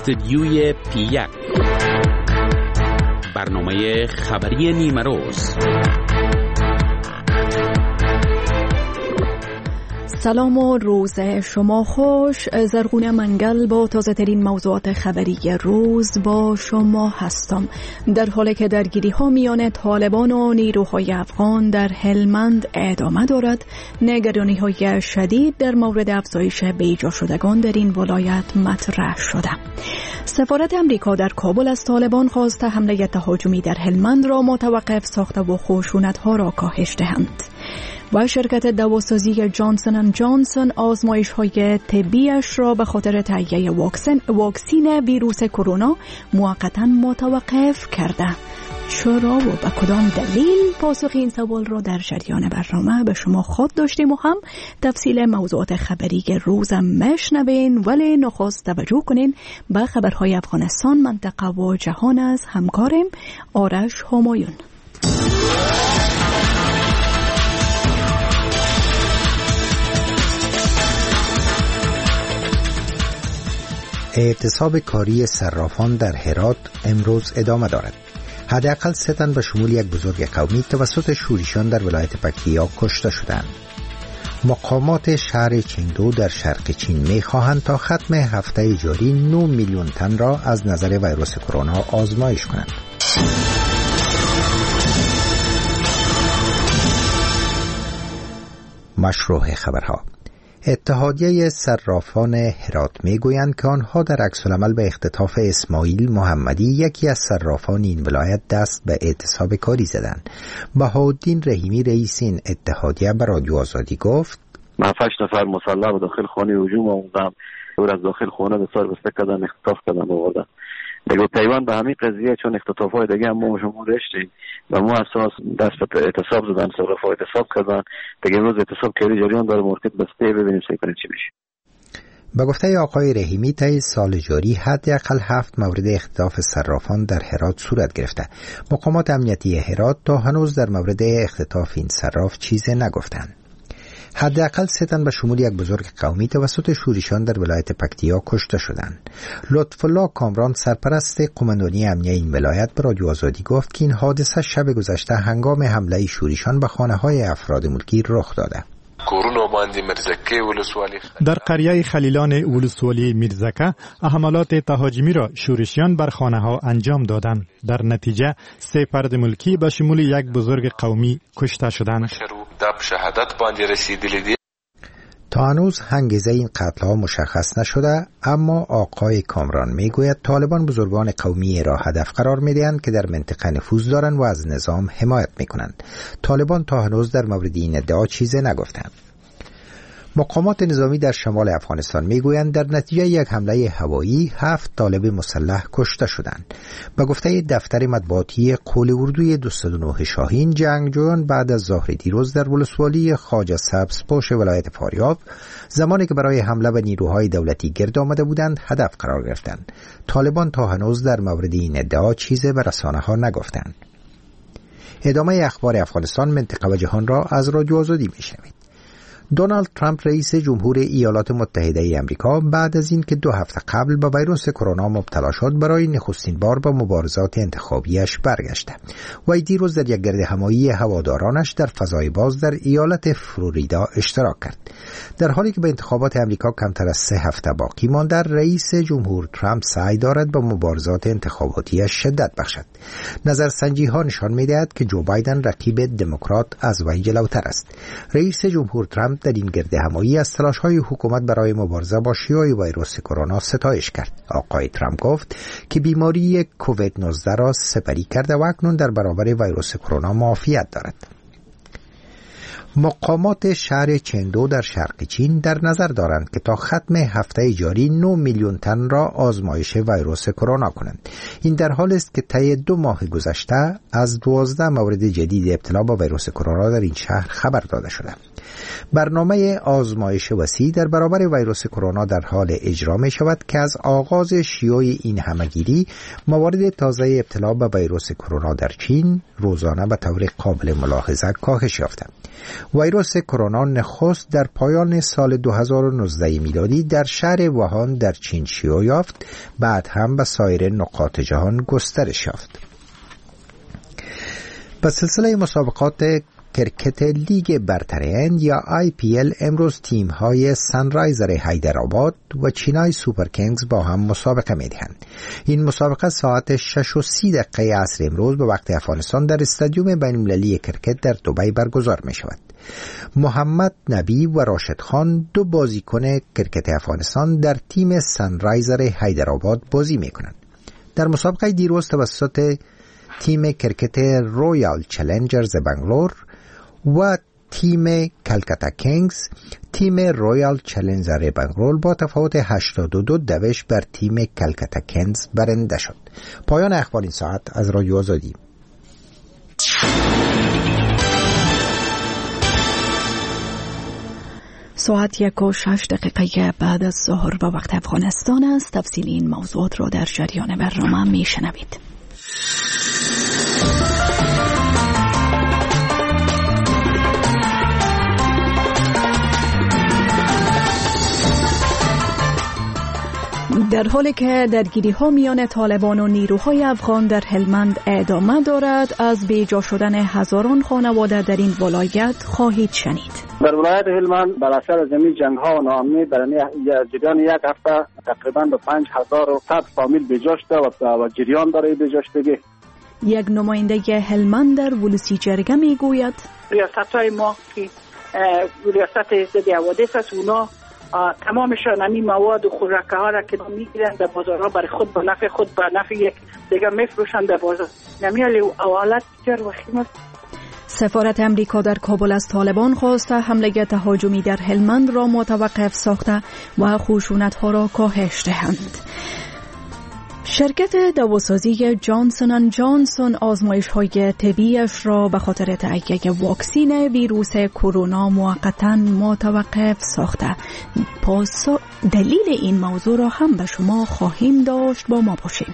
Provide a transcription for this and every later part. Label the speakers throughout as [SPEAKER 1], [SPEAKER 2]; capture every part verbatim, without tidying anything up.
[SPEAKER 1] استدیوی پی یک، برنامه خبری نیمه روز.
[SPEAKER 2] سلام و روز شما خوش. زرغونه منگل با تازه ترین موضوعات خبری روز با شما هستم. در حالی که درگیری ها میان طالبان و نیروهای افغان در هلمند ادامه دارد، نگرانی های شدید در مورد افزایش بیجا شدگان در این ولایت مطرح شده. سفارت امریکا در کابل از طالبان خواسته حمله تهاجمی در هلمند را متوقف ساخته و خشونت ها را کاهش دهند. و شرکت دواسازی جانسون اند جانسون آزمایش های طبیش را به خاطر تهیه واکسن واکسین ویروس کرونا موقتا متوقف کرده. چرا و به کدام دلیل؟ پاسخ این سوال را در جریان برنامه به شما خود داشتیم و هم تفصیل موضوعات خبری روزم مشنوین، ولی نخست توجه کنین به خبرهای افغانستان، منطقه و جهان از همکارم آرش همایون.
[SPEAKER 3] اعتصاب کاری صرافان در هرات امروز ادامه دارد. حداقل سه تن به شمول یک بزرگ قومی توسط شورشیان در ولایت پکتیا کشته شدند. مقامات شهر چنگدو در شرق چین می‌خواهند تا ختم هفته جاری نه میلیون تن را از نظر ویروس کرونا آزمایش کنند. مشروع خبرها. اتحادیه صرافان هرات میگویند که آنها در عکس‌العمل به اختطاف اسماعیل محمدی، یکی از صرافان این ولایت، دست به اعتصاب کاری زدند. بهاءالدین رحیمی رئیس این اتحادیه به رادیو آزادی گفت:
[SPEAKER 4] من هشت نفر مسلح به داخل خانه هجوم آوردم، او از داخل خانه به سر بسته کردن، اختطاف کردن آوردن. دیگه پیوند به همین قضیه، چون اختطاف‌های دیگه هم ما شما داشتیم و ما اساس دست به اعتصاب زدن، صرافا اعتصاب کردن. دیگه روز اعتصاب کاری جریان داره، مارکت بسته، ببینیم چه کنیم چی میشه.
[SPEAKER 3] به گفته آقای رحیمی طی سال جاری حداقل هفت مورد اختطاف صرافان در هرات صورت گرفته. مقامات امنیتی هرات تا هنوز در مورد اختطاف این صراف چیزی نگفتند. حداقل سه تن به شمول یک بزرگ قومی توسط شورشیان در ولایت پکتیا کشته شدند. لطف‌الله کامران، سرپرست قماندانی امنیه این ولایت، به رادیو آزادی گفت که این حادثه شب گذشته هنگام حمله شورشیان به خانه‌های افراد ملکی رخ داده.
[SPEAKER 5] در قریه خلیلان ولسوالی میرزکه حملات تهاجمی را شورشیان بر خانه ها انجام دادند. در نتیجه سه فرد ملکی به شمول یک بزرگ قومی کشته شدند.
[SPEAKER 3] تا هنوز انگیزه این قتل ها مشخص نشده، اما آقای کامران میگوید طالبان بزرگان قومی را هدف قرار میدهند که در منطقه نفوذ دارند و از نظام حمایت میکنند. طالبان تا هنوز در مورد این ادعا چیزی نگفتند. مقامات نظامی در شمال افغانستان میگویند در نتیجه یک حمله هوایی هفت طالب مسلح کشته شدند. به گفته دفتر مطبوعاتی قول اردوی دویست و نه شاهین، جنگجویان بعد از ظهر دیروز در ولسوالی خواجه سبزپوش ولایت فاریاب، زمانی که برای حمله به نیروهای دولتی گرد آمده بودند، هدف قرار گرفتند. طالبان تا هنوز در مورد این ادعا چیزی به رسانه ها نگفتند. ادامه اخبار افغانستان، منطقه و جهان را از رادیو آزادی میشنوید. دونالد ترامپ رئیس جمهور ایالات متحده ای آمریکا بعد از این که دو هفته قبل به ویروس کرونا مبتلا شد، برای نخستین بار به مبارزات انتخابیش برگشته. وی دیروز در یک گردهمایی هوادارانش در فضای باز در ایالت فلوریدا اشتراک کرد. در حالی که به انتخابات آمریکا کمتر از سه هفته باقی مانده، رئیس جمهور ترامپ سعی دارد به مبارزات انتخاباتیش شدت بخشد. نظرسنجی ها نشان می‌دهد که جو بایدن رقیب دموکرات از وی جلوتر است. رئیس جمهور ترامپ در این گردهمایی از تلاش‌های حکومت برای مبارزه با شیوع ویروس کرونا ستایش کرد. آقای ترامپ گفت که بیماری کووید نوزده را سپری کرده و اکنون در برابر ویروس کرونا معافیت دارد. مقامات شهر چنگدو در شرق چین در نظر دارند که تا ختم هفته جاری نه میلیون تن را آزمایش ویروس کرونا کنند. این در حالی است که طی دو ماه گذشته از دوازده مورد جدید ابتلا با ویروس کرونا در این شهر خبر داده شده. برنامه آزمایش وسیع در برابر ویروس کرونا در حال اجرا می شود که از آغاز شیوع این همهگیری موارد تازه ابتلا به ویروس کرونا در چین روزانه به طور قابل ملاحظه کاهش یافته. ویروس کرونا نخست در پایان سال دو هزار و نوزده میلادی در شهر ووهان در چین شیوع یافت، بعد هم به سایر نقاط جهان گسترش یافت. به سلسله مسابقات کرکت لیگ برتر هند یا آی پی ال امروز تیم های سنرایزر حیدرآباد و چینای سوپر کینگز با هم مسابقه می دهند. این مسابقه ساعت شش و سی دقیقه عصر امروز به وقت افغانستان در استادیوم بین المللی کرکت در دبی برگزار می شود. محمد نبی و راشد خان دو بازیکن کرکت افغانستان در تیم سنرایزر حیدرآباد بازی می کنند. در مسابقه دیروز توسط تیم کرکت رویال چالنجرز بنگلور و تیم کلکتا کینگز تیم رویال چالنجر بنگلور با تفاوت هشتاد و دو دوش بر تیم کلکتا کینگز برنده شد. پایان اخبار این ساعت از رادیو آزادی.
[SPEAKER 2] ساعت یک و شش دقیقه بعد از ظهر و وقت افغانستان است. تفصیل این موضوعات را در جریان برنامه می شنوید. در حالی که درگیری ها میان طالبان و نیروهای افغان در هلمند ادامه دارد، از بیجا شدن هزاران خانواده در این ولایت خواهید شنید.
[SPEAKER 6] در ولایت هلمند بر اثر زمین جنگ ها و ناامنی در جریان یک هفته تقریبا به پنج هزار و صد فامیل بیجا شده و جریان داره بیجا شدگی.
[SPEAKER 2] یک نماینده هلمند در ولسی جرگه میگوید
[SPEAKER 7] ریاست های ما که ریاست ضد حوادث است، اونا تمامشان همین مواد و خوراکه ها را که میگیرن در بازارها برای خود به نفع خود به نفع یک دیگه میفروشن در بازار. نمیالی حالت بسیار وخیم است.
[SPEAKER 2] سفارت امریکا در کابل از طالبان خواسته حمله تهاجمی در هلمند را متوقف ساخته و خشونت ها را کاهش دهند. شرکت دواسازی جانسون اند جانسون آزمایش های طبیعیش را به خاطر تهیه واکسین ویروس کرونا موقتا متوقف ساخته. پس دلیل این موضوع را هم به شما خواهیم داشت، با ما باشیم.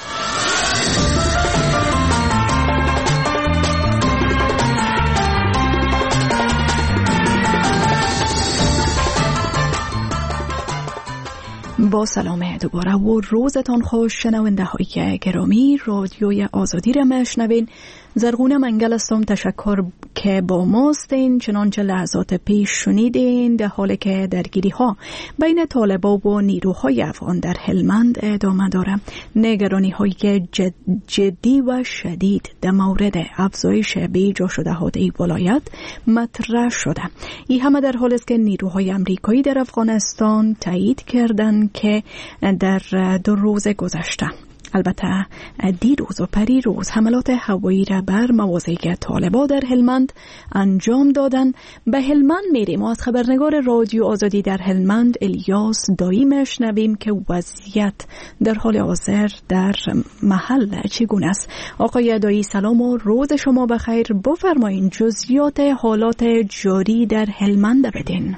[SPEAKER 2] با سلام دوباره و روزتان خوش شنونده های گرامی. رادیوی آزادی را میشنوین. زرغونه منگل هستم. تشکر که با ماستین. چنانچه لحظات پیش شنیدین در حالی که درگیری ها بین طالبان و نیروهای افغان در هلمند ادامه داره، نگرانی های جد جدی و شدید در مورد افزایش بیجا شده های این ولایت مطرح شده. این همه در حالی است که نیروهای امریکایی در افغانستان تایید کردند که در دو روز گذشته، البته دیروز و پریروز، حملات هوایی را بر مواضع طالبان در هلمند انجام دادن. به هلمند میریم و از خبرنگار رادیو آزادی در هلمند الیاس دایی میشنویم که وضعیت در حال حاضر در محل چگونه است. آقای دایی سلام و روز شما بخیر. بفرمایید جزئیات حالات جاری در هلمند بدین.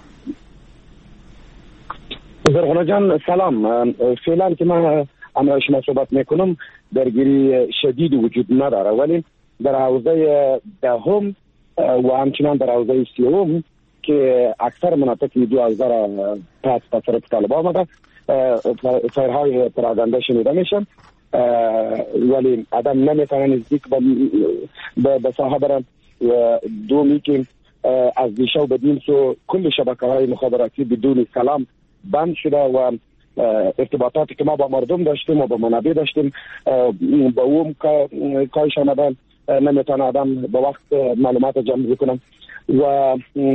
[SPEAKER 8] زرغونه جان سلام. فعلا که من امروز شما صحبت میکنم درگیری شدید وجود نداره، ولی در حوزه دهم و همچنان در حوزه سیوم که اکثر مناطق دو هزار پس طرف طالبان آمده فایرهای پراگنده شنیده میشن، ولی آدم نمیتونه نزدیک به ساحه برن. دومی که از دیشب به دیم سو کل شبکه های مخابراتی بدون سلام بند شده و ارتباطاتی که ما با مردم داشتیم و با منابع داشتیم با اون کاهش آمدن، نمیتونه آدم با وقت معلومات جمع بکنم. و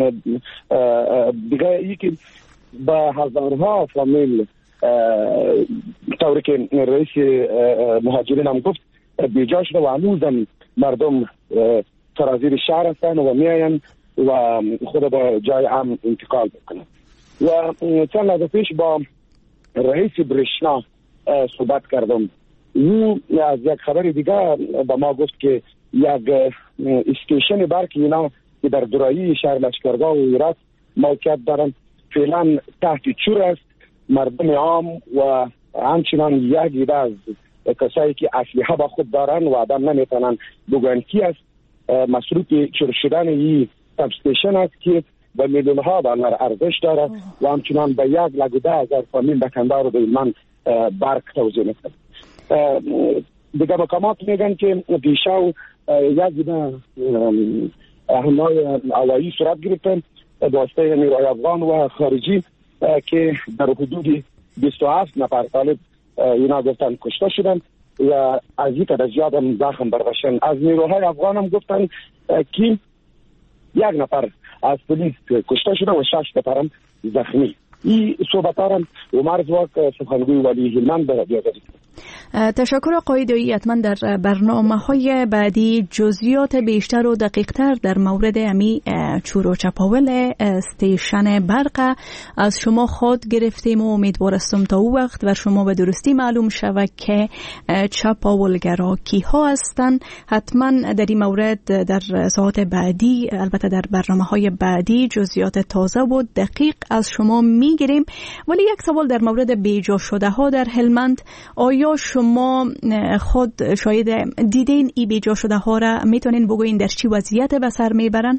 [SPEAKER 8] دیگه یکی با هزارها فامیل طوری که رئیس مهاجرین هم گفت بیجا شده و هنوزم مردم سرازیر شهر هستن و میاین و خود به جای عام انتقال بکنن. و چند لحظه پیش با رئیس برشنا صحبت کردم. او از یک خبر دیگه با ما گفت که یک استیشن برق اینا که در درایی شهر لشکرگاه و هرات موقعیت دارند فعلا تحت چور است. مردم عام و همچنان یک عده از کسایی که اسلحه با خود دارند و آدم نمیتونن بگویند کی است مصروف چور شدن این ساب استیشن است که به میلیون ها دلار ارزش دارد و همچنان به یک لگو ده هزار فامیل در کندهار و هلمند برق توزیع میکنه. دیگه مقامات میگن که دیشب یک عده حمله‌های هوایی صورت گرفتن به واسطه نیروهای افغان و خارجی که در حدود بیست و هفت نفر طالب اینا گفتن کشته شدن و از یک عدد زیاد هم زخم برداشتن. از نیروهای افغان هم گفتن که یک نفر از پلیس کشته شده و شش نفر هم زخمی. این صحبت ها هم عمر زواک سخنگوی ولی هلمند به رادیو آزادی.
[SPEAKER 2] تشکر آقای دایی. حتما در برنامه های بعدی جزئیات بیشتر و دقیق تر در مورد امی چور و چپاول استیشن برق از شما خود گرفتیم و امیدوارستم تا او وقت و شما به درستی معلوم شود که چپاولگرا کی ها هستند. حتما در این مورد در ساعات بعدی، البته در برنامه های بعدی، جزئیات تازه و دقیق از شما میگیریم. ولی یک سوال در مورد بیجا شده ها در هلمند، آیا شما خود شاید دیدین ای بیجا شده ها را میتونین بگوین در چی وضعیت به سر میبرن؟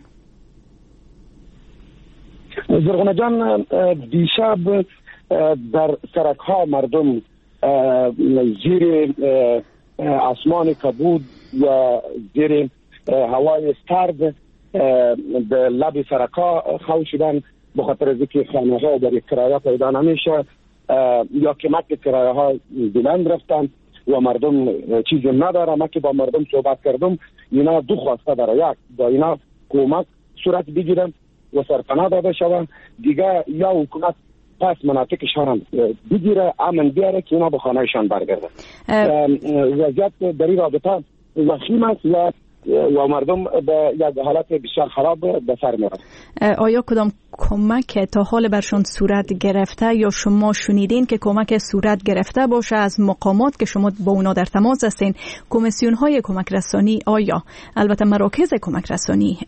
[SPEAKER 8] زرغونه جان، دیشب در سرک ها مردم زیر آسمان کبود و زیر هوای سرد به لب سرک ها خو شدن به خاطر از اینکه خانه ها در کرایه پیدا نمیشه یا قیمت کرایه ها بلند رفتن و مردم چیزی نداره. ما که با مردم صحبت کردم اینا دو خواسته داره، یک با اینا کمک صورت بگیرن و سرپناه داده شوند، دیگه یا حکومت پس مناطقشان بگیره امن بیاره که اینا به خانهشان برگردن. وضعیت در این رابطه وخیم است و و مردم به یک حالت بسیار خراب به سر میرن.
[SPEAKER 2] آیا کدام کمک تا حال برشان صورت گرفته یا شما شنیدین که کمک صورت گرفته باشه از مقامات که شما با اونا در تماس هستین؟ کمیسیون های کمک رسانی، آیا البته مراکز کمک رسانی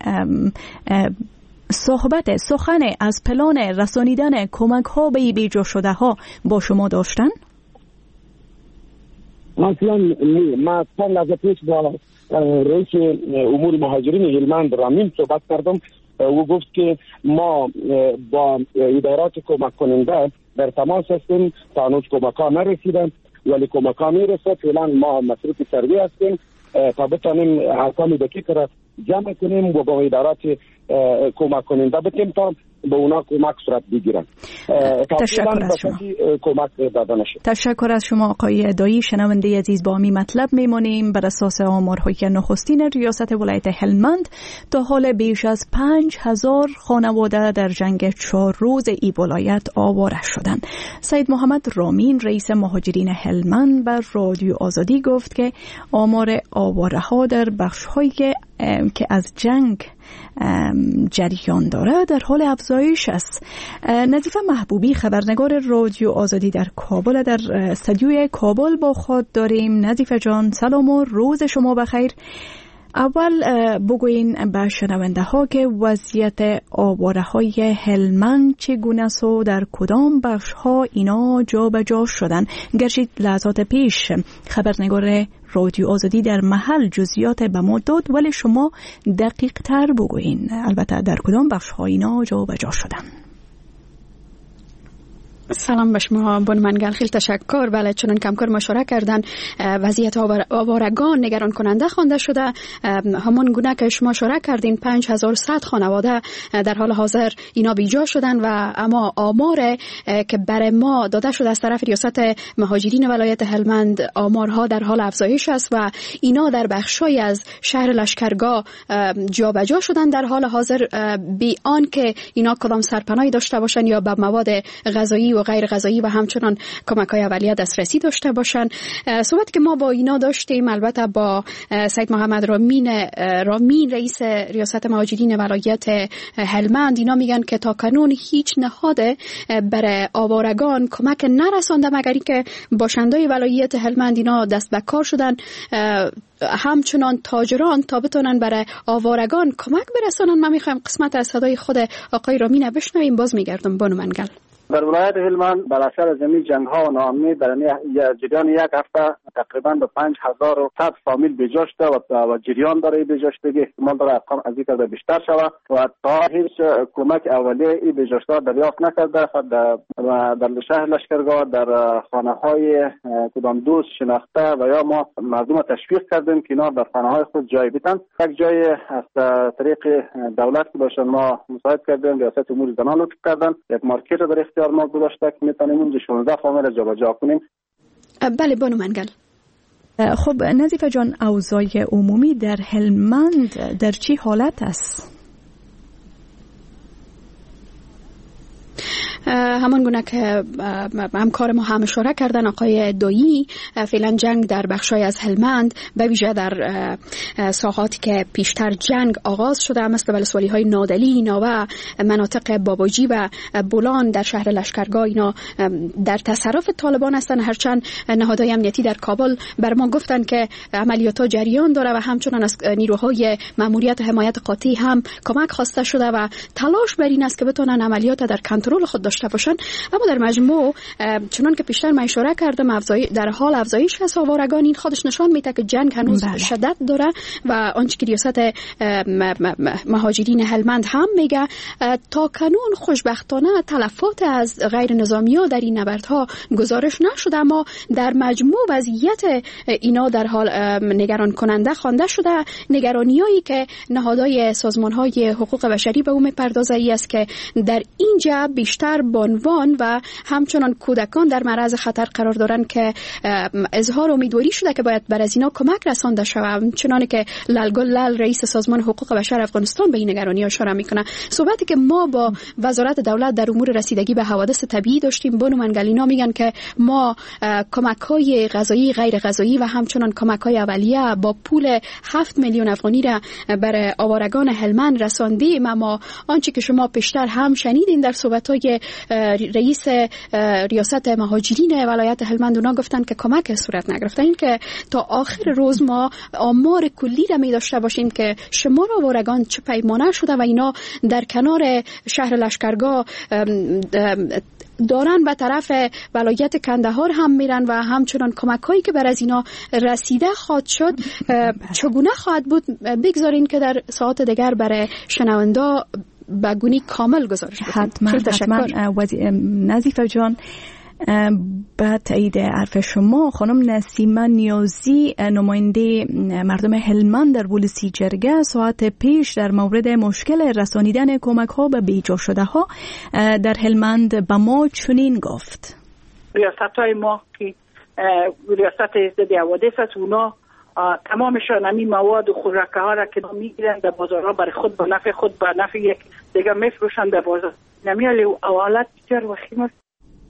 [SPEAKER 2] صحبت سخن از پلان رسانیدن کمک ها به بیجا شده ها با شما داشتن؟
[SPEAKER 8] اصلا نه. ما چند لحظه پیش با رئیس امور مهاجرین هلمند رامین صحبت کردم و گفت که ما با ادارات کمک کننده در تماس هستیم، تا هنوز کمک ها نرسیدن ولی کمک ها میرسه. فعلا ما مصروف سروی هستیم تا بتانیم ارقام دقیق را جمع کنیم و با ادارات کمک کننده بتیم تا به اونا کمک صورت بگیرن.
[SPEAKER 2] تشکر از شما.
[SPEAKER 8] کمک داده نشد.
[SPEAKER 2] تشکر از شما آقای دایی. شنونده عزیز، با می مطلب میمانیم. بر اساس آمارهای نخستین ریاست ولایت هلمند تا حال بیش از پنج هزار خانواده در جنگ چهار روز ای ولایت آواره شدند. سید محمد رامین رئیس مهاجرین هلمند بر رادیو آزادی گفت که آمار آواره ها در بخش هایی که که از جنگ جریان داره در حال افزایش است. نظیفه محبوبی خبرنگار رادیو آزادی در کابل در استودیوی کابل با خود داریم. نظیفه جان، سلام و روز شما بخیر. اول بگوین به شنونده ها که وضعیت آواره های هلمند چگونه است و در کدام بخش ها اینا جا به جا شدن. گرچه لحظات پیش خبرنگار رادیو آزادی در محل جزئیات به ما داد، ولی شما دقیق تر بگوین البته در کدام بخش ها اینا جا به جا شدن.
[SPEAKER 9] سلام به شما بنمنگل، خیلی تشکر. بله، چون کمکار مشوره کردن وضعیت آوارگان نگران کننده خوانده شده. همون گونه که شما مشوره کردین پنج هزار و صد خانواده در حال حاضر اینا بیجا شدن و اما آمار که برای ما داده شده از طرف ریاست مهاجرین ولایت هلمند آمارها در حال افزایش است و اینا در بخشای از شهر لشکرگاه جابجا شدن در حال حاضر، بی آن که اینا کدام سرپناهی داشته باشن یا به مواد غذایی و و غیر غذایی و همچنان کمک‌های اولیه دسترسی داشته باشن. صحبت که ما با اینا داشتیم البته با سید محمد رامین رامین رئیس ریاست مهاجرین ولایت هلمند، اینا میگن که تا کنون هیچ نهاد برای آوارگان کمک نرسانده مگر اینکه باشندای ولایت هلمند اینا دست به کار شدن، همچنان تاجران تا بتونن برای آوارگان کمک برسانن. ما میخوایم قسمت از صدای خود آقای رامین بشنویم، باز میگردم بانو منگل.
[SPEAKER 6] در ولایت هلمند بر اثر زمین جنگ ها و ناامنی در جریان یک هفته تقریبا به پنج هزار و صد فامیل بجا شده و جریان داره بجا شدگی احتمال داره ارقام از این بیشتر شود و تا هیچ کمک اولیه ای بجا شده دریافت نکرده. در شهر لشکرگاه در خانه های کدام دوست شناخته و یا ما مردم تشویق کردیم که اینا در خانه های خود جای بیتن. یک جای از طریق دولت که باشن ما مساعد کردیم، ریاست امور زنان لطف کردن، یک مارکت در اختیار ما گذاشته که میتونیم اونجا شانزده فامیل جابجا کنیم.
[SPEAKER 9] بله بانو منگل.
[SPEAKER 2] خب نظیفه جان، اوضاع عمومی در هلمند در چی حالت است؟
[SPEAKER 9] همان گونه که همکار ما هم اشاره کردن آقای دایی، فعلا جنگ در بخشای از هلمند به ویژه در ساحاتی که پیشتر جنگ آغاز شده مثل ولسوالی های نادلی، ناوه، مناطق باباجی و بولان در شهر لشکرگاه اینا در تصرف طالبان هستند. هرچند نهادهای امنیتی در کابل بر ما گفتن که عملیات جریان داره و همچنان از نیروهای ماموریت حمایت قاطع هم کمک خواسته شده و تلاش بر این است که بتونن عملیات در کنترل خود داشته باشن. اما در مجموع چنان که پیشتر من اشاره کردم در حال افزایش از آوارگان این خودش نشان میده که جنگ هنوز بله. شدت داره و آنچه که ریاست مهاجرین هلمند هم میگه تا کنون خوشبختانه تلفات از غیر نظامی‌ها در این نبردها گزارش نشده، اما در مجموع وضعیت اینا در حال نگران کننده خوانده شده. نگرانیایی که نهادهای سازمان‌های حقوق بشری به اون میپردازه ای است که در اینجا بیشتر بانوان و همچنان کودکان در معرض خطر قرار دارند که اظهار امیدواری شده که باید بر از اینا کمک رسانده شود. چنانه که لالگل لال رئیس سازمان حقوق بشر افغانستان به این نگرانی اشاره میکنه. صحبتی که ما با وزارت دولت در امور رسیدگی به حوادث طبیعی داشتیم، بانو منگلینا میگن که ما کمک‌های غذایی، غیر غذایی و همچنان کمک‌های اولیه با پول هفت میلیون افغانی را برای آوارگان هلمند رساندیم. اما آنچه که شما پیشتر هم شنیدین در صحبت‌های رئیس ریاست مهاجرین ولایت هلمند، اونا گفتن که کمک صورت نگرفته. این که تا آخر روز ما آمار کلی را می داشته باشیم که شمار آوارگان چه پیمانه شده و اینا در کنار شهر لشکرگاه دارن به طرف ولایت کندهار هم میرن و همچنان کمک هایی که بر از اینا رسیده خواهد شد چگونه خواهد بود بگذارین که در ساعت دیگر برای شنونده بگونی کامل گزارش بدیم.
[SPEAKER 2] حتما حتما نظیفه جان. به تایید حرف شما، خانم نسیمه نیازی نماینده مردم هلمند در ولسی جرگه ساعت پیش در مورد مشکل رسانیدن کمک ها به بیجا شده ها در هلمند به ما چنین گفت:
[SPEAKER 7] ریاست های ما که ریاست ضد حوادث است، اونا تمامشان همین مواد و خوراکه ها را که میگیرن در بازارها برای خود به نفع خود به نفع یک دیگه میفروشن در بازار. نمیالی حالت بسیار وخیم است.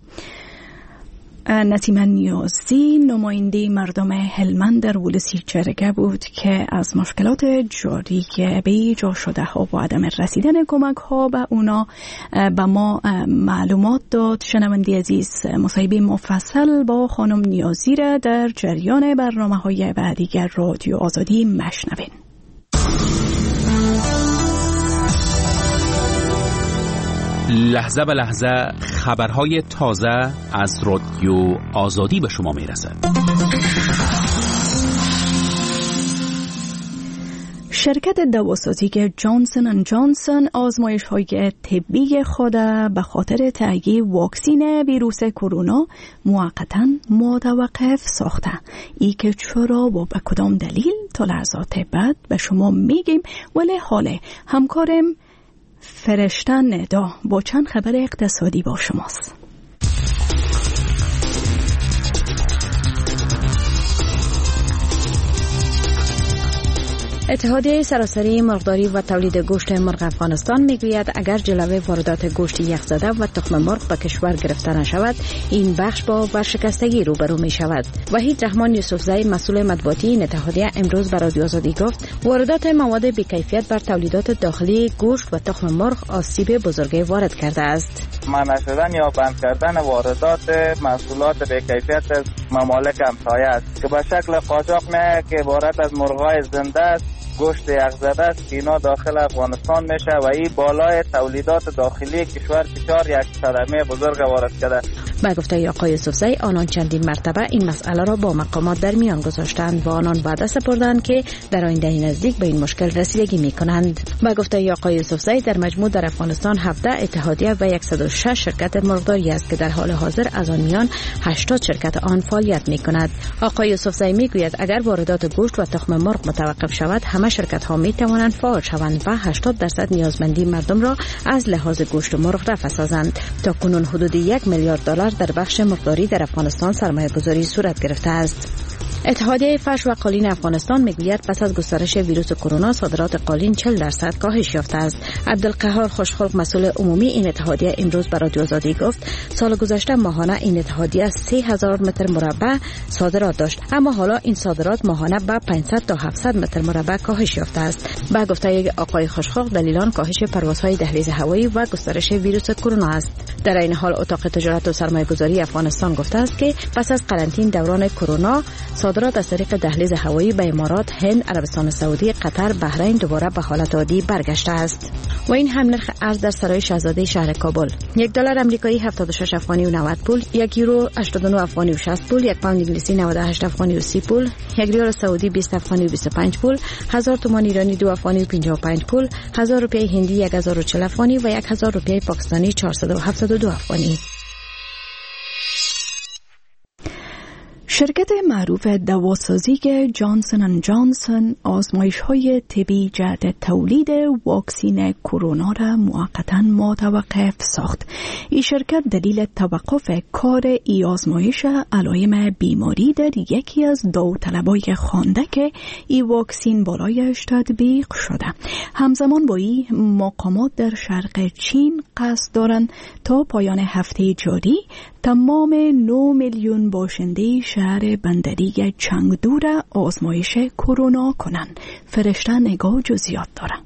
[SPEAKER 2] نسیمه نیازی نماینده مردم هلمند در ولسی جرگه بود که از مشکلات جاری که به جا شده ها و عدم رسیدن کمک ها به اونا به ما معلومات داد. شنونده عزیز، مصاحبه مفصل با خانم نیازی را در جریان برنامه های بعدی رادیو آزادی مشنوین.
[SPEAKER 1] لحظه به لحظه خبرهای تازه از رادیو آزادی به شما میرسد.
[SPEAKER 2] شرکت دواسازی جانسون اند جانسون آزمایش های طبی خود به خاطر تهیه واکسین ویروس کرونا موقتا متوقف ساخته. ای که چرا و به کدام دلیل تا لحظات بعد به شما میگیم، ولی حاله همکارم فرشته ندا با چند خبر اقتصادی با شماست.
[SPEAKER 10] اتحادیه سراسری مرغداری و تولید گوشت مرغ افغانستان میگوید اگر جلوه واردات گوشت یخزده و تخم مرغ به کشور گرفته نشود، این بخش با ورشکستگی روبرو می شود. وحید رحمان یوسفزئی مسئول مطبوعاتی این اتحادیه امروز بر رادیو آزادی گفت واردات مواد بی‌کیفیت بر تولیدات داخلی گوشت و تخم مرغ آسیب بزرگی وارد کرده است.
[SPEAKER 11] منع شدن یا بند کردن واردات محصولات بی‌کیفیت از ممالک همسایه است که به شکل قاچاق میاد که عبارت از مرغ‌های زنده است، گوشت یخزده است که اینا داخل افغانستان میشه و این بالای تولیدات داخلی کشور کشور یک صدمه بزرگ وارد کرده.
[SPEAKER 10] با گفته آقای یوسفزئی آنان چندین مرتبه این مسئله را با مقامات در میان گذاشتند و آنان وعده سپردند که در آینده نزدیک به این مشکل رسیدگی میکنند. با گفته آقای یوسفزئی در مجموع در افغانستان هفده اتحادیه و صد و شش شرکت مرغداری است که در حال حاضر از آن میان هشتاد شرکت آن فعالیت میکند. آقای یوسفزئی میگوید اگر واردات گوشت و تخم مرغ متوقف شود، همه شرکت ها می توانند فعال شوند و هشتاد درصد نیازمندی مردم را از لحاظ گوشت مرغ رفع سازند. تا کنون حدود یک میلیارد دلار در بخش مرغداری در افغانستان سرمایه گذاری صورت گرفته است. اتحادیه فرش و قالین افغانستان میگوید پس از گسترش ویروس کرونا صادرات قالین چهل درصد کاهش یافته است. عبدالقهار خوشخلق مسئول عمومی این اتحادیه امروز بر رادیو آزادی گفت سال گذشته ماهانه این اتحادیه سه هزار متر مربع صادرات داشت، اما حالا این صادرات ماهانه به پانصد تا هفتصد متر مربع کاهش یافته است. با گفته آقای خوشخلق دلیلان کاهش پروازهای دهلیز هوایی و گسترش ویروس کرونا است. در این حال اتاق تجارت و سرمایه‌گذاری افغانستان گفته است که پس از قرنطینه دوران کرونا صادرات از طریق دهلیز هوایی به امارات، هند، عربستان سعودی، قطر، بحرین دوباره به حالت عادی برگشته است. و این هم نرخ ارز در سرای شاهزاده شهر کابل: یک دلار آمریکایی هفتاد و شش افغانی و نود پول، یک یورو هشتاد و نه افغانی و شصت پول، یک پوند انگلیسی نود و هشت افغانی و سی پول، یک ریال سعودی بیست افغانی و بیست و پنج پول، هزار تومان ایرانی دو افغانی و پنجاه و پنج پول، هزار روپیه هندی یک هزار و چهل افغانی و یک هزار روپیه پاکستانی چهارصد و هفتاد و دو افغانی.
[SPEAKER 2] شرکت معروف دواسازی جانسن اند جانسن آزمایش‌های طبی جهت تولید واکسین کرونا را موقتا متوقف ساخت. این شرکت دلیل توقف کار ای آزمایش علائم بیماری در یکی از داوطلبای خوانده که ای واکسین برایش تطبیق شده. همزمان با این مقامات در شرق چین قصد دارند تا پایان هفته جاری تمام نه میلیون باشنده شهر بندری چنگدو را آزمایش کرونا کنند. فرشته نگاه جزئیات دارد.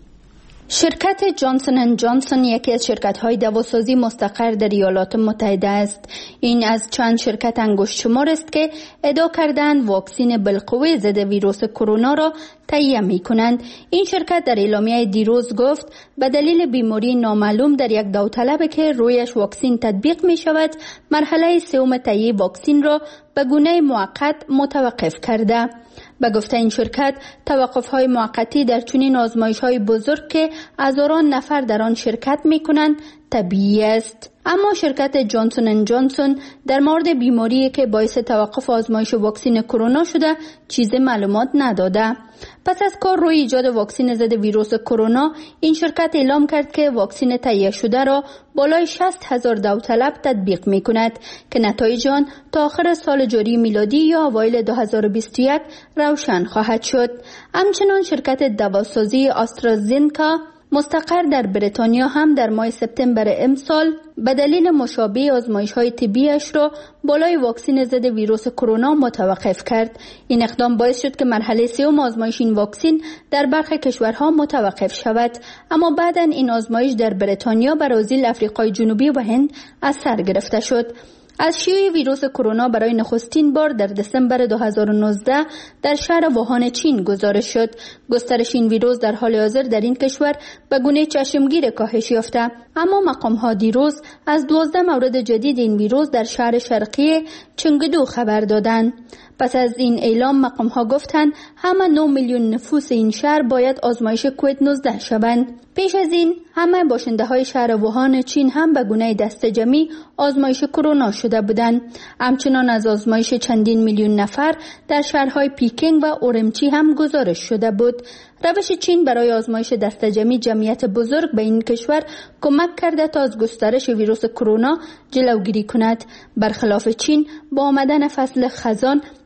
[SPEAKER 12] شرکت جانسن اند جانسن یکی از شرکت‌های دواسازی مستقر در ایالات متحده است. این از چند شرکت انگشت شمار است که ادعا کردند واکسن بالقوه ضد ویروس کرونا را تهیه می‌کنند. این شرکت در اعلامیه دیروز گفت به دلیل بیماری نامعلوم در یک داوطلب که رویش واکسن تطبیق می‌شود، مرحله سوم تهیه واکسن را به گونه موقت متوقف کرده. به گفته این شرکت توقف‌های موقتی در چنین آزمایش‌های بزرگ که هزاران نفر در آن شرکت می‌کنند طبیعی است. اما شرکت جانسن اند جانسن در مورد بیماری که باعث توقف آزمایش واکسن کرونا شده چیز معلومات نداده. پس از کار روی ایجاد واکسن ضد ویروس کرونا، این شرکت اعلام کرد که واکسن تهیه شده را بالای شصت هزار داوطلب تطبیق می کند که نتایج آن تا آخر سال جاری میلادی یا اوایل دو هزار و بیست و یک روشن خواهد شد. همچنان شرکت دواسازی آسترازینکا مستقر در بریتانیا هم در ماه سپتامبر امسال به دلیل مشابه آزمایش‌های طبیش را بالای واکسن ضد ویروس کرونا متوقف کرد. این اقدام باعث شد که مرحله سوم آزمایش این واکسن در برخی کشورها متوقف شود، اما بعداً این آزمایش در بریتانیا، برزیل، آفریقای جنوبی و هند از سر گرفته شد. از شیوع ویروس کرونا برای نخستین بار در دسامبر دو هزار و نوزده در شهر ووهان چین گزارش شد. گسترش این ویروس در حال حاضر در این کشور به گونه چشمگیر کاهش یافته، اما مقام‌ها دیروز از دوازده مورد جدید این ویروس در شهر شرقی چنگدو خبر دادند. پس از این اعلام مقام‌ها گفتند همه نه میلیون نفوس این شهر باید آزمایش کووید نوزده شوند. پیش از این همه باشنده‌های شهر ووهان چین هم به گونه دسته جمعی آزمایش کرونا شده بودند. همچنان از آزمایش چندین میلیون نفر در شهرهای پیکینگ و اورمچی هم گزارش شده بود. روش چین برای آزمایش دسته جمعی جمعیت بزرگ به این کشور کمک کرده تا از گسترش ویروس کرونا جلوگیری کند. برخلاف چین با آمدن فصل خزان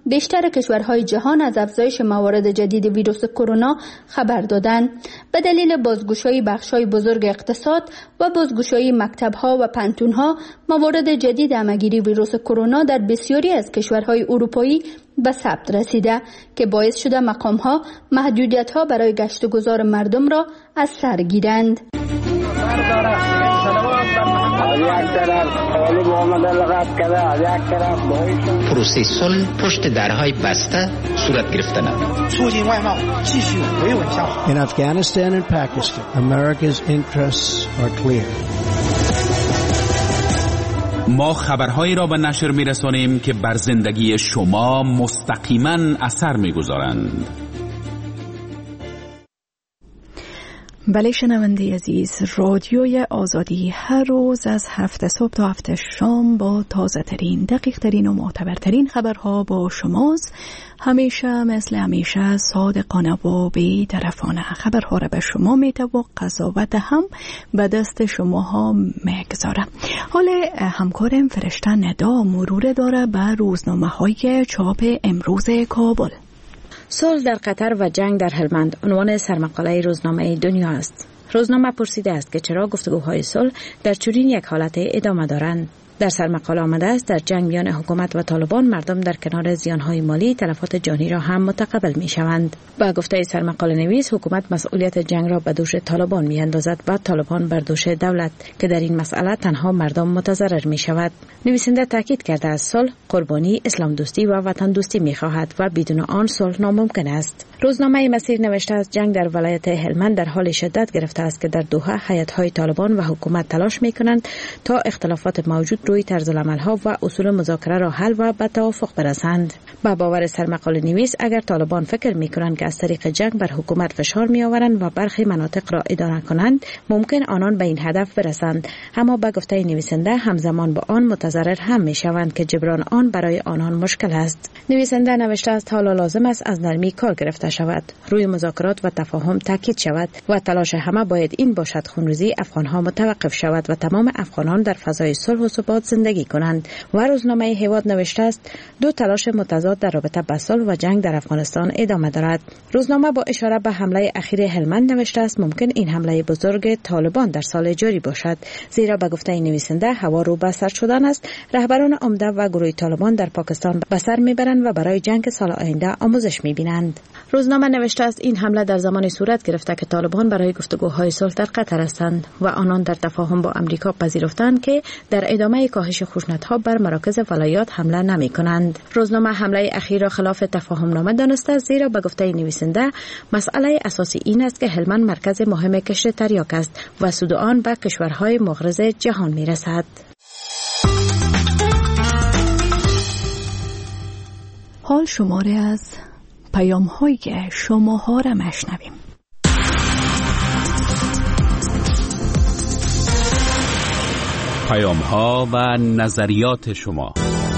[SPEAKER 12] بیشتر کشورهای جهان از افزایش موارد جدید ویروس کرونا خبر دادند. به دلیل بازگشایی بخش‌های بزرگ اقتصاد و بازگشایی مکتب‌ها و پانتون‌ها، موارد جدید همه‌گیری ویروس کرونا در بسیاری از کشورهای اروپایی به ثبت رسیده که باعث شده مقام‌ها محدودیت‌ها برای گشت و گذار مردم را از سر گیرند.
[SPEAKER 13] پروسه صلح پشت درهای بسته صورت گرفته ندارد.
[SPEAKER 14] In Afghanistan and Pakistan, America's interests are clear.
[SPEAKER 1] ما خبرهایی را به نشر می‌رسانیم که بر زندگی شما مستقیما اثر می‌گذارند.
[SPEAKER 2] بله شنونده عزیز، رادیوی آزادی هر روز از هفت صبح تا هفت شام با تازه ترین، دقیق ترین و معتبرترین خبرها با شماست. همیشه مثل همیشه صادقانه و بی‌طرفانه خبرها را به شما میده و قضاوت هم به دست شماها میگذاره. حالا همکارم فرشته ندا مرور داره به روزنامه های چاپ امروز کابل.
[SPEAKER 10] صلح در قطر و جنگ در هلمند عنوان سرمقاله روزنامه دنیا است. روزنامه پرسیده است که چرا گفتگوهای صلح در چنین یک حالت ادامه دارند. در سرمقاله آمده است در جنگ میان حکومت و طالبان مردم در کنار زیانهای مالی تلفات جانی را هم متقبل می شوند. با گفته سرمقاله نویس، حکومت مسئولیت جنگ را به دوش طالبان می اندازد و طالبان بر دوش دولت که در این مسئله تنها مردم متضرر می شود. نویسنده تاکید کرده است صلح قربانی، اسلام دوستی و وطن دوستی می خواهد و بدون آن صلح ناممکن است. روزنامه مسیر نوشته است جنگ در ولایت هلمند در حال شدت گرفته است که در دوحه هیئت‌های طالبان و حکومت تلاش می کنند تا اختلافات موجود روی طرز العمل‌ها و اصول مذاکره را حل و به توافق برسند. با باور سرمقاله نویس، اگر طالبان فکر می کنند که از طریق جنگ بر حکومت فشار می آورند و برخی مناطق را اداره کنند، ممکن آنان به این هدف برسند، اما با گفته نویسنده همزمان با آن متضرر هم می شوند که جبران آن برای آنان مشکل است. نویسنده نوشته است حالا لازم است از نرمی کار گرفته شود، روی مذاکرات و تفاهم تاکید شود و تلاش همه باید این باشد خونریزی افغانها متوقف شود و تمام افغانان در فضای صلح و ثبات زندگی کنند. و روزنامه هواد نوشته است دو تلاش متضاد در رابطه با صلح و جنگ در افغانستان ادامه دارد. روزنامه با اشاره به حمله اخیر هلمند نوشته است ممکن این حمله بزرگ طالبان در سال جاری باشد، زیرا به گفته نویسنده هوا رو به سر شدن است. رهبران عمده و گروه طالبان در پاکستان به سر میبرند و برای جنگ سال آینده آموزش میبینند. روزنامه نوشته است این حمله در زمانی صورت گرفته که طالبان برای گفتگوهای صلح در قطر هستند و آنان در تفاهم با امریکا پذیرفتند که در ادامه کاهش خشونت‌ها بر مراکز ولایات حمله نمی‌کنند. روزنامه حمله اخیر را خلاف تفاهم نامه دانسته، زیرا به گفته نویسنده مسئله اساسی این است که هلمند مرکز مهم کشت تریاک است و سود آن به کشورهای مغرض جهان می‌رسد.
[SPEAKER 2] حال شماره از پیام هایی که شما ها را مشنویم.
[SPEAKER 1] پیام ها و نظریات شما.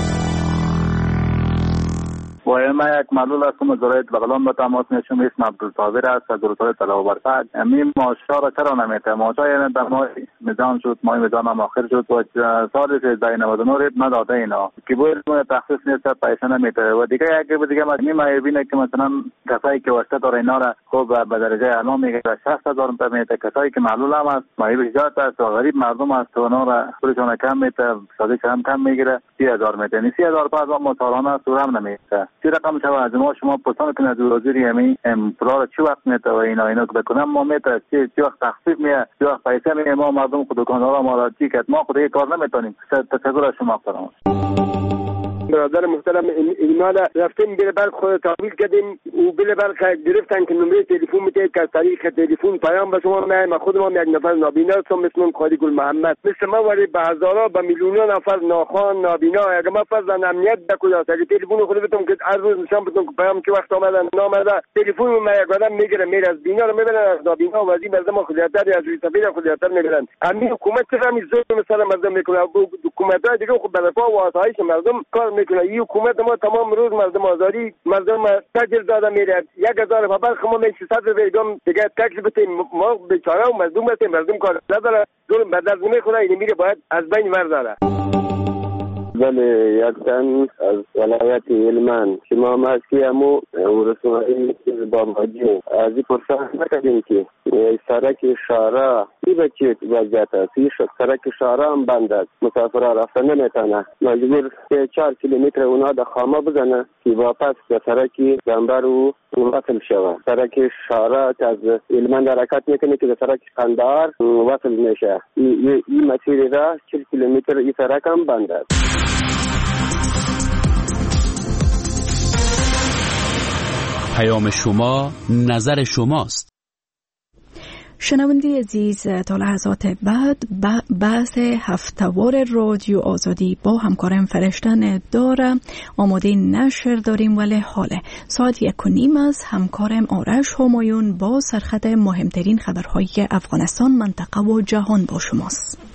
[SPEAKER 6] و ما یک معلول هستم از ولایت بغلان به تماس میشم. اسم عبدالصابر است از روزهای طلا و برکت. امین ماشا را چرا نمیته؟ ماشا یعنی در ماه میزان شد، ماه میزان هم آخر شد و سال سیزده نود و نه ریب نداده اینا که باید تخصیص نیست پیسه نمیته. و دیگه یکی دیگه ما میبینه که مثلا کسایی که واسطه داره اینا را خوب به درجه اعلا میگیره شصت هزار میته، کسایی که معلول هم است مایب جات است و غریب مردم است و اونا را پولشون کم میته، سادش هم کم میگیره، سی هزار میته. یعنی سی هزار پس ما سالانه سورم نمیته. چی رقم شما از ما شما پرسان کنید از وزیر یمی پولا چی وقت میته و اینا اینا که بکنم ما میته چی چی وقت تخفیف میه، چی وقت پیسه میه. ما مردم خود دکاندارا ما را چی کرد؟ ما خود یک کار نمیتونیم. تشکر از شما کنم.
[SPEAKER 15] برادر محترم ایمان رفتیم بله بلک خود تحویل کردیم و بله بلک گرفتن که نمره تلفن میده که از طریق تلفن پیام به شما میایم. خودم یک نفر نابینا هستم مثل خالد گل محمد، مثل ما ولی به هزارها به میلیونها نفر ناخوان نابینا. اگه ما فرض امنیت بکجاست اگه تلفن خود بتونم که هر روز نشان بدم که پیام چه وقت آمدن نامده تلفن ما یک آدم میگیره میره از بینا رو میبرن از نابینا و از این مردم خودیاتر از روی سفیر خودیاتر میبرن. همین حکومت چه همین ظلم مثلا مردم میکنه. حکومت‌ها دیگه خود به نفع و آسایش مردم کار میکنه. این حکومت ما تمام روز مردم آزاری مردم تاجر داده میره. یک هزار فبر خما من سیصد بیگم دیگه تکس بتیم ما بیچاره و مردم بتیم مردم کار نداره ظلم به دست نمیخوره. این میره باید از بین برداره.
[SPEAKER 16] بله، یک تن از ولایت هلمند که ما مسکی همو ورسومایی باباجی از این پرسان نکردیم که سرک شارع ای بچه وضعیت است. این سرک شارع هم بند است، مسافر رفتن نمیتونه، مجبور که چهار کیلومتر اونا در خامه بزنه که واپس به سرک گنبر و وصل شود. سرک شارع که از هلمند حرکت میکنه که به سرک قندهار وصل میشه. این مسیر را چهل کیلومتر این سرک هم بند است.
[SPEAKER 1] پیام شما نظر شماست.
[SPEAKER 2] شنونده عزیز، تا لحظات بعد بحث هفته‌وار رادیو آزادی با همکارم فرشتن داره آماده نشر داریم، ولی حاله ساعت یک و نیم از همکارم آرش همایون با سرخط مهمترین خبرهای افغانستان، منطقه و جهان با شماست.